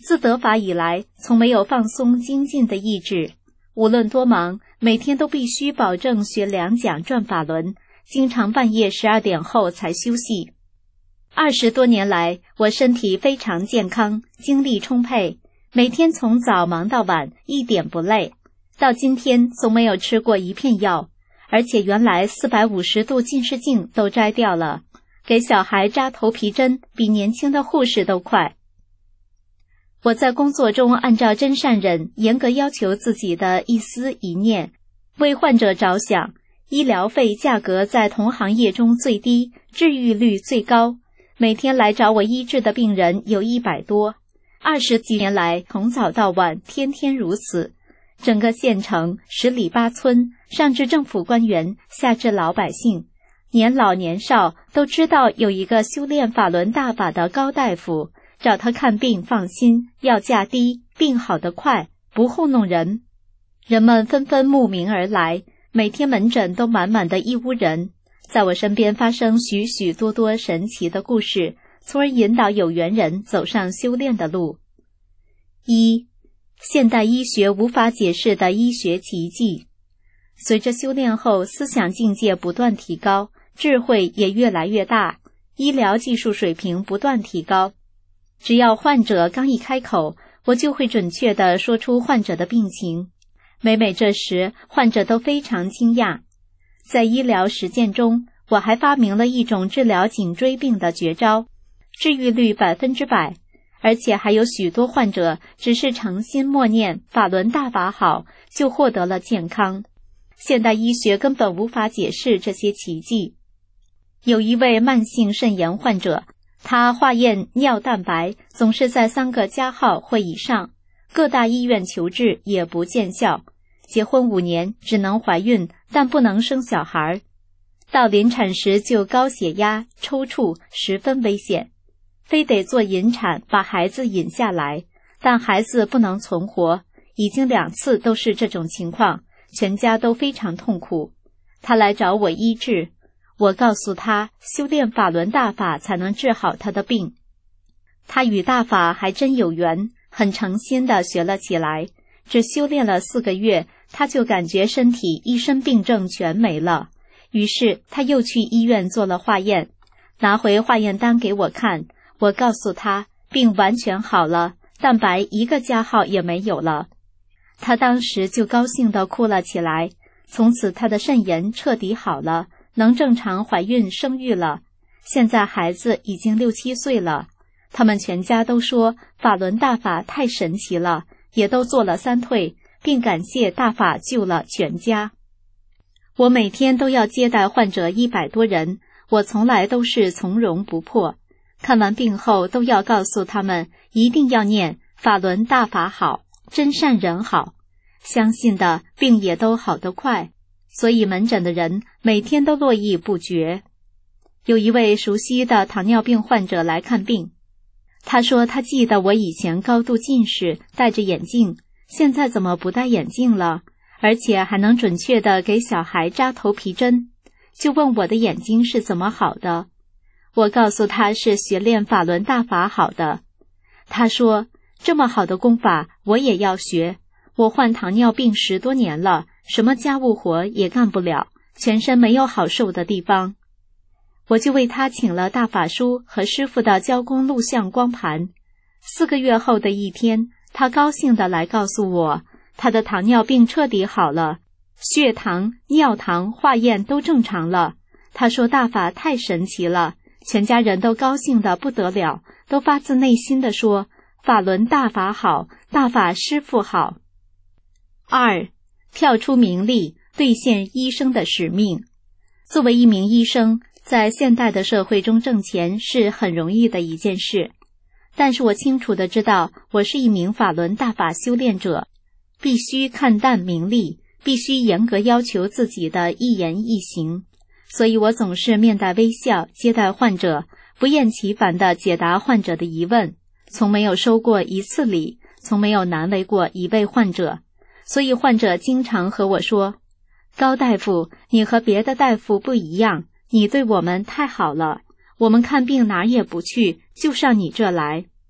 自得法以来，从没有放松精进的意志，无论多忙，每天都必须保证学2讲转法轮，经常半夜12点后才休息。20多年来，我身体非常健康，精力充沛，每天从早忙到晚，一点不累。到今天从没有吃过一片药，而且原来450度近视镜都摘掉了，给小孩扎头皮针比年轻的护士都快。我在工作中按照真善忍严格要求自己的一思一念，为患者着想，医疗费价格在同行业中最低，治愈率最高，每天来找我医治的病人有100多，20几年来从早到晚天天如此。整个县城10里8村，上至政府官员，下至老百姓，年老年少都知道有一个修炼法轮大法的高大夫，找他看病放心，要价低，病好得快，不糊弄人。人们纷纷慕名而来，每天门诊都满满的一屋人。在我身边发生许许多多神奇的故事，从而引导有缘人走上修炼的路。1. 现代医学无法解释的医学奇迹。随着修炼后，思想境界不断提高，智慧也越来越大，医疗技术水平不断提高。只要患者刚一开口，我就会准确地说出患者的病情。每每这时，患者都非常惊讶。在医疗实践中，我还发明了一种治疗颈椎病的绝招，治愈率100%，而且还有许多患者只是诚心默念法轮大法好，就获得了健康。现代医学根本无法解释这些奇迹。有一位慢性肾炎患者，他化验尿蛋白总是在3个加号或以上，各大医院求治也不见效，结婚5年只能怀孕，但不能生小孩。到临产时就高血压、抽搐，十分危险，非得做引产把孩子引下来，但孩子不能存活，已经2次都是这种情况，全家都非常痛苦。他来找我医治，我告诉他修炼法轮大法才能治好他的病。他与大法还真有缘，很诚心地学了起来，只修炼了4个月，他就感觉身体一身病症全没了。于是他又去医院做了化验，拿回化验单给我看，我告诉他病完全好了，蛋白1个加号也没有了。他当时就高兴地哭了起来，从此他的肾炎彻底好了，能正常怀孕生育了。现在孩子已经6、7岁了，他们全家都说法轮大法太神奇了，也都做了3退，并感谢大法救了全家。我每天都要接待患者100多人，我从来都是从容不迫。看完病后都要告诉他们，一定要念法轮大法好，真善人好，相信的病也都好得快，所以门诊的人每天都络绎不绝。有一位熟悉的糖尿病患者来看病，他说他记得我以前高度近视，戴着眼镜，现在怎么不戴眼镜了，而且还能准确地给小孩扎头皮针，就问我的眼睛是怎么好的。我告诉他是学练法轮大法好的。他说这么好的功法我也要学，我患糖尿病10多年了，什么家务活也干不了，全身没有好受的地方。我就为他请了大法书和师父的交工录像光盘。4个月后的一天，他高兴地来告诉我，他的糖尿病彻底好了，血糖、尿糖化验都正常了。他说大法太神奇了，全家人都高兴得不得了，都发自内心地说法轮大法好，大法师父好。2. 跳出名利，兑现医生的使命。作为一名医生，在现代的社会中挣钱是很容易的一件事，但是我清楚地知道，我是一名法轮大法修炼者，必须看淡名利，必须严格要求自己的一言一行，所以我总是面带微笑接待患者，不厌其烦地解答患者的疑问，从没有收过1次礼，从没有难为过一位患者。所以患者经常和我说，高大夫，你和别的大夫不一样，你对我们太好了，我们看病哪儿也不去，就上你这来。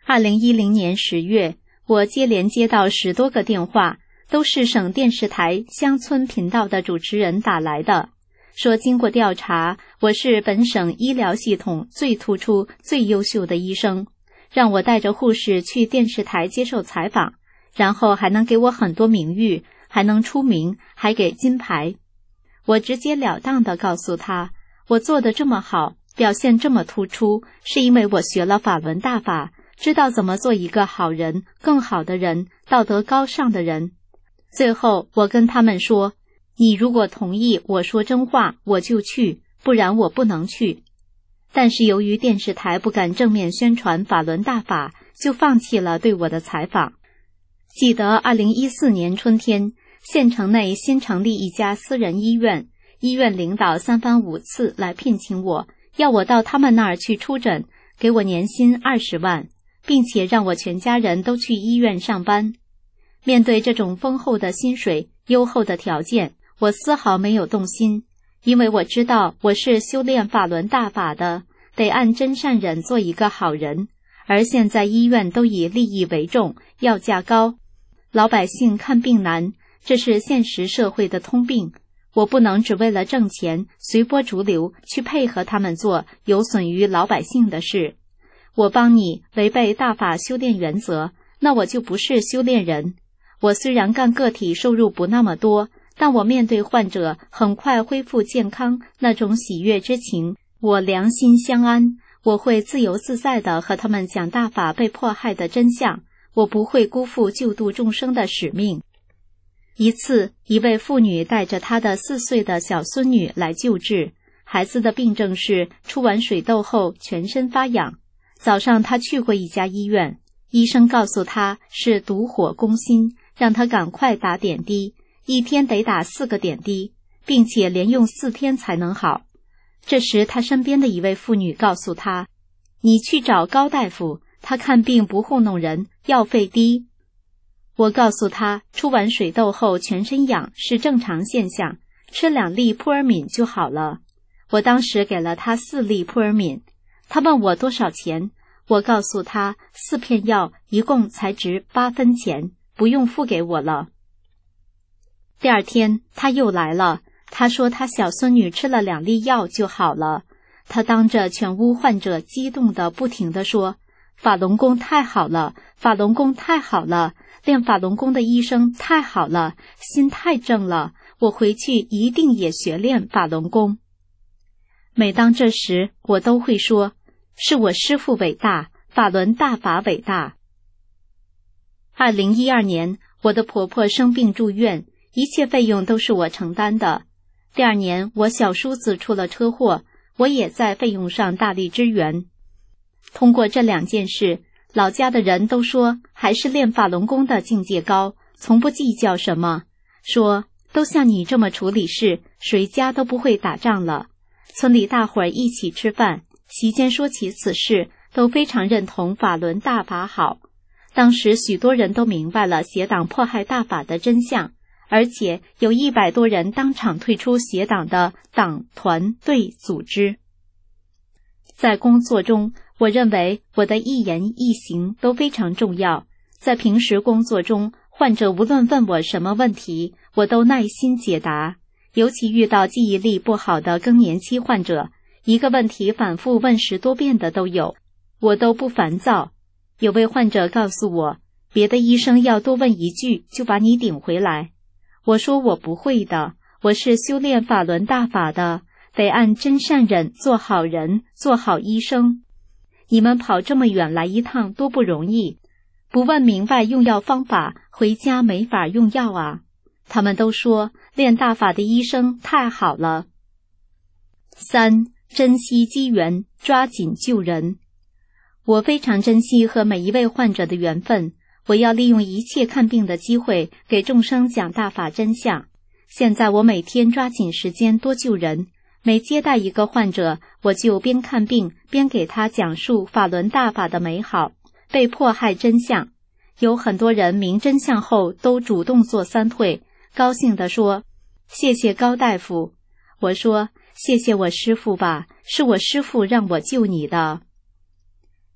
2010年10月，我接连接到10多个电话，都是省电视台乡村频道的主持人打来的，说经过调查，我是本省医疗系统最突出、最优秀的医生，让我带着护士去电视台接受采访，然后还能给我很多名誉，还能出名，还给金牌。我直截了当地告诉他，我做得这么好，表现这么突出，是因为我学了法轮大法，知道怎么做一个好人，更好的人，道德高尚的人。最后我跟他们说，你如果同意我说真话，我就去，不然我不能去。但是由于电视台不敢正面宣传法轮大法，就放弃了对我的采访。记得2014年春天，县城内新成立一家私人医院，医院领导3番5次来聘请我，要我到他们那儿去出诊，给我年薪20万，并且让我全家人都去医院上班。面对这种丰厚的薪水、优厚的条件，我丝毫没有动心，因为我知道我是修炼法轮大法的，得按真善忍做一个好人。而现在医院都以利益为重，要价高，老百姓看病难，这是现实社会的通病。我不能只为了挣钱，随波逐流，去配合他们做有损于老百姓的事。我帮你违背大法修炼原则，那我就不是修炼人。我虽然干个体收入不那么多，但我面对患者很快恢复健康，那种喜悦之情，我良心相安。我会自由自在地和他们讲大法被迫害的真相，我不会辜负救度众生的使命。一次，一位妇女带着她的4岁的小孙女来救治，孩子的病症是出完水痘后全身发痒。早上她去过一家医院，医生告诉她是毒火攻心，让她赶快打点滴，1天得打4个点滴，并且连用4天才能好。这时他身边的一位妇女告诉他，你去找高大夫，他看病不糊弄人，药费低。我告诉他，出完水痘后全身痒是正常现象，吃2粒扑尔敏就好了。我当时给了他4粒扑尔敏，他问我多少钱，我告诉他4片药一共才值8分钱，不用付给我了。第2天他又来了，他说他小孙女吃了2粒药就好了。他当着全屋患者激动地不停地说，法轮功太好了，法轮功太好了，练法轮功的医生太好了，心太正了，我回去一定也学练法轮功。每当这时，我都会说，是我师父伟大，法轮大法伟大。2012年，我的婆婆生病住院，一切费用都是我承担的。第2年，我小叔子出了车祸，我也在费用上大力支援。通过这2件事，老家的人都说还是练法轮功的境界高，从不计较什么，说都像你这么处理事，谁家都不会打仗了。村里大伙儿一起吃饭，席间说起此事，都非常认同法轮大法好。当时许多人都明白了邪党迫害大法的真相，而且有100多人当场退出邪党的党、团、队、组织。在工作中，我认为我的一言一行都非常重要。在平时工作中，患者无论问我什么问题，我都耐心解答。尤其遇到记忆力不好的更年期患者，一个问题反复问10多遍的都有，我都不烦躁。有位患者告诉我，别的医生要多问1句就把你顶回来。我说我不会的，我是修炼法轮大法的，得按真善忍做好人，做好医生。你们跑这么远来一趟多不容易，不问明白用药方法，回家没法用药啊。他们都说练大法的医生太好了。3. 珍惜机缘，抓紧救人。我非常珍惜和每一位患者的缘分，我要利用一切看病的机会，给众生讲大法真相。现在我每天抓紧时间多救人，每接待一个患者，我就边看病边给他讲述法轮大法的美好，被迫害真相。有很多人明真相后都主动做3退，高兴地说，谢谢高大夫。我说，谢谢我师父吧，是我师父让我救你的。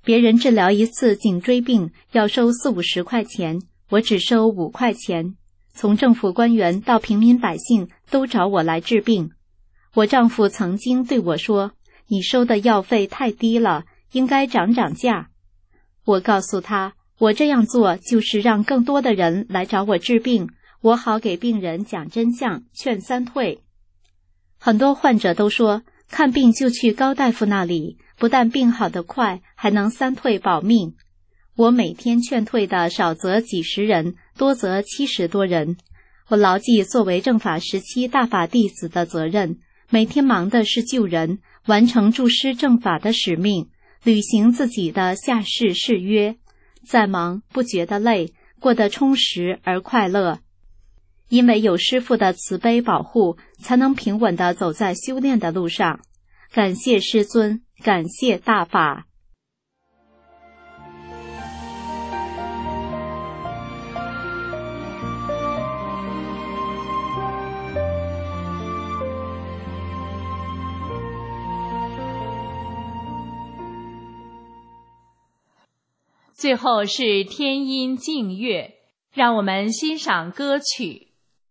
别人治疗一次颈椎病要收40-50块钱，我只收5块钱。从政府官员到平民百姓都找我来治病。我丈夫曾经对我说，你收的药费太低了，应该涨价。我告诉他，我这样做就是让更多的人来找我治病，我好给病人讲真相，劝3退。很多患者都说，看病就去高大夫那里，不但病好得快，还能3退保命。我每天劝退的少则几十人，多则70多人。我牢记作为正法时期大法弟子的责任，每天忙的是救人，完成注师正法的使命，履行自己的下世誓约。再忙不觉得累，过得充实而快乐。因为有师父的慈悲保护，才能平稳地走在修炼的路上。感谢师尊，感谢大法。 最后是天音净乐，让我们欣赏歌曲。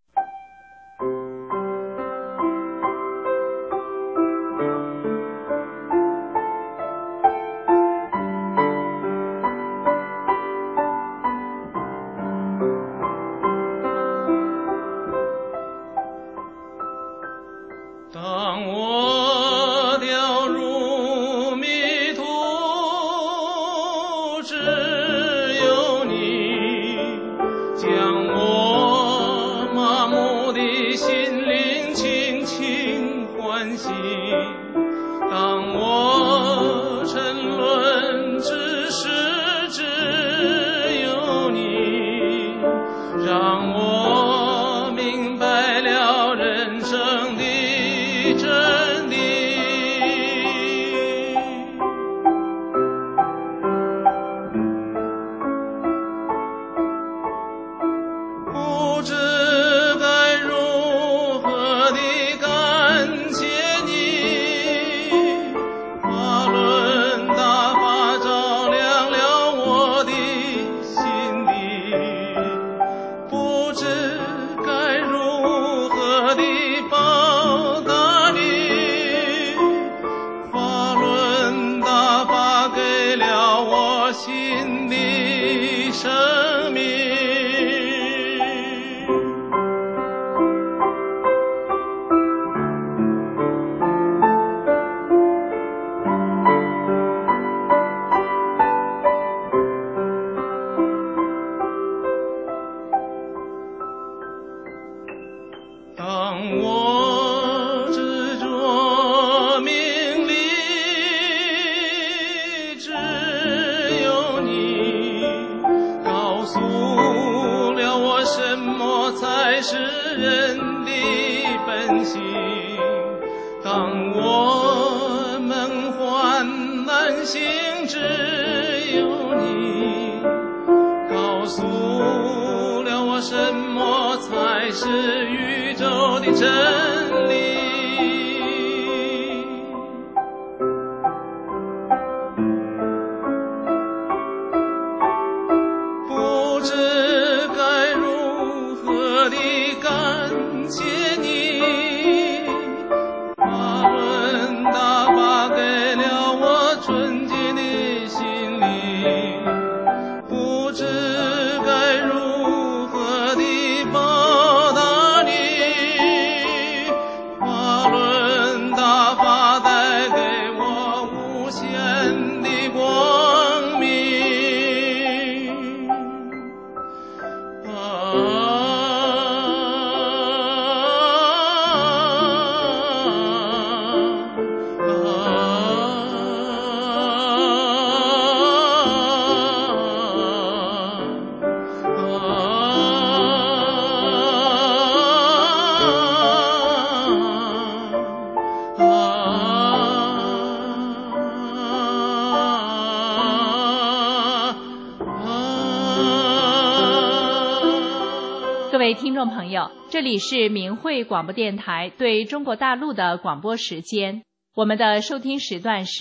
各位听众朋友，这里是明慧广播电台对中国大陆的广播时间。我们的收听时段是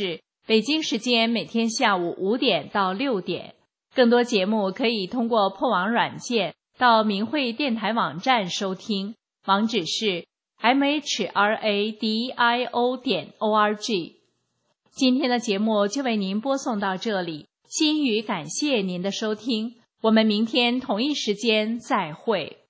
北京时间每天下午5点到6点。更多节目可以通过破网软件到明慧电台网站收听，网址是 mhradio.org。今天的节目就为您播送到这里，心语感谢您的收听，我们明天同一时间再会。